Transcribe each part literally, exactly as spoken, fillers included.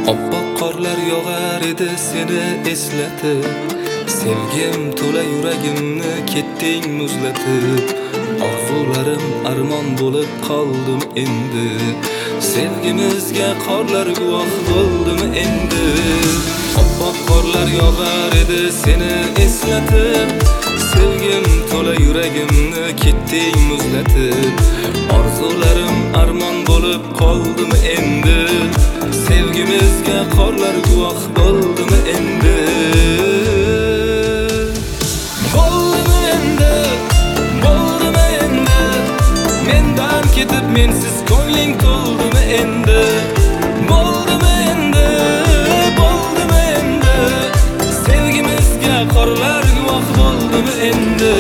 Oppoq qorlar yog'ar edi seni eslatib, sevgim to'la yuragimni ketding muzlatib. Orzularim armon bo'lib qoldim endi, sevgimizga qorlar guvoh bo'ldim endi. Oppoq qorlar yog'ar edi seni eslatib, sevgim to'la yuragimni ketding muzlatib. Orzularim armon bo'lib qoldim endi, sevgimizga qorlar guvoh bo'ldimi endi. Bo'ldimi endi, bo'ldimi endi, mendan ketib mensiz ko'ngling to'ldimi endi. Bo'ldimi endi, bo'ldimi endi, sevgimizga qorlar guvoh bo'ldimi endi.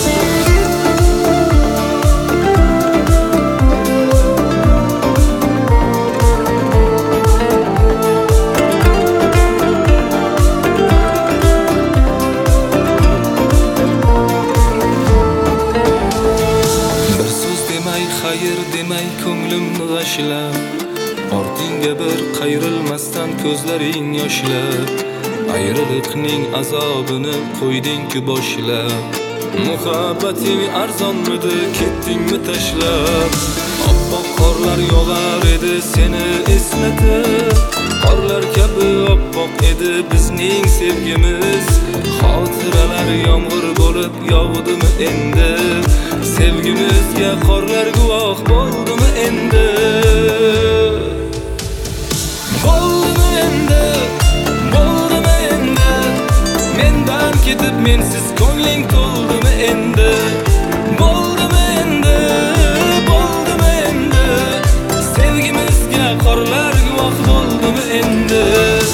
Hayır demay ko'nglimni g'ashlab, ortingga bir qayrilmasdan ko'zlaring yoshlab, ayriliqning azobini qo'yding-ku boshlab. Muhabbating arzonmidi, ketdingmi tashlab. Oppoq qorlar yog'ar edi seni eslatib, qorlar kabi oppoq edi bizning sevgimiz. Xotiralar yomg'ir bo'lib yog'dimi endi, sevgimizga qorlar guvoh bo'ldimi endi. Bo'ldimi endi, bo'ldimi endi, mendan ketib mensiz ko'ngling to'ldimi endi. Bo'ldimi endi, bo'ldimi endi, sevgimizga qorlar guvoh bo'ldimi endi.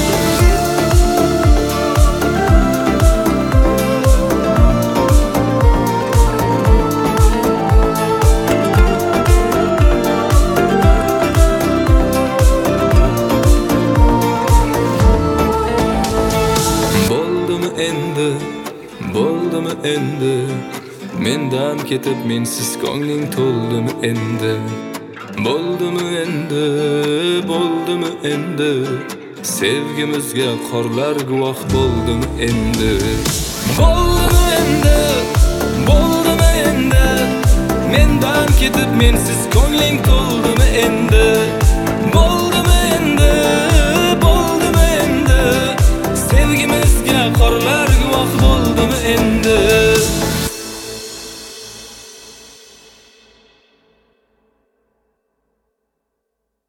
Endi, bo'ldimi endi, mendan ketib mensiz ko'ngling to'ldimi endi. Bo'ldimi endi, bo'ldimi endi, sevgimizga qorlar guvoh bo'ldimi endi. Bo'ldimi endi, bo'ldimi endi, mendan ketib mensiz ko'ngling to'ldimi endi.